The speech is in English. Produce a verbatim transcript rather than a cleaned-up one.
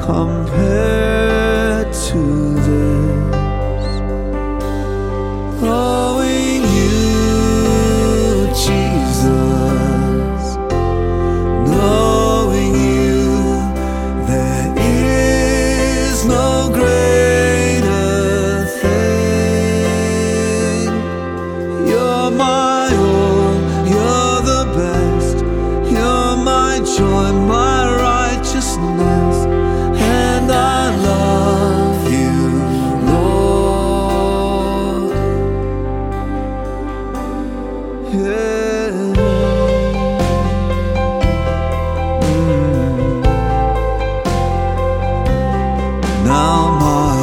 compared to this. Knowing you, Jesus, knowing you, there is no greater thing. You're my all, you're the best, you're my joy, my righteousness, and I love you, Lord. Yeah. Mm. Now my